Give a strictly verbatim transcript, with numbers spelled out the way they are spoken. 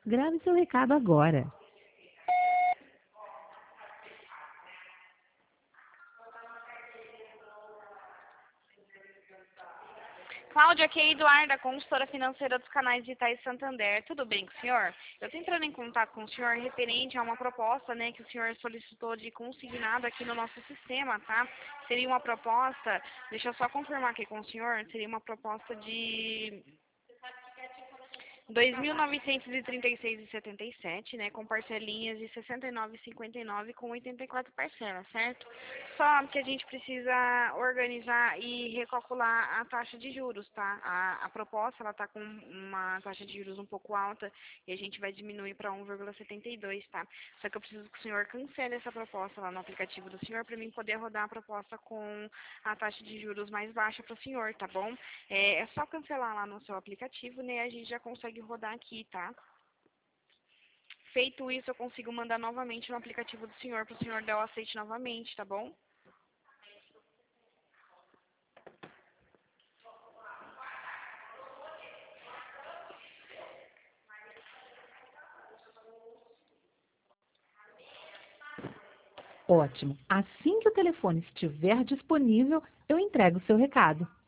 Grave seu recado agora. Cláudia, aqui é Eduarda, consultora financeira dos canais digitais Santander. Tudo bem com o senhor? Eu estou entrando em contato com o senhor referente a uma proposta, né, que o senhor solicitou de consignado aqui no nosso sistema, tá? Seria uma proposta, deixa eu só confirmar aqui com o senhor, seria uma proposta de dois mil novecentos e trinta e seis reais e setenta e sete centavos, né, com parcelinhas de sessenta e nove reais e cinquenta e nove centavos com oitenta e quatro parcelas, certo? Só que a gente precisa organizar e recalcular a taxa de juros, tá? A, a proposta, ela tá com uma taxa de juros um pouco alta e a gente vai diminuir para um vírgula setenta e dois, tá? Só que eu preciso que o senhor cancele essa proposta lá no aplicativo do senhor para mim poder rodar a proposta com a taxa de juros mais baixa para o senhor, tá bom? É, é só cancelar lá no seu aplicativo, né? A gente já consegue rodar aqui, tá? Feito isso, eu consigo mandar novamente no aplicativo do senhor, para o senhor dar o aceite novamente, tá bom? Ótimo. Assim que o telefone estiver disponível, eu entrego o seu recado.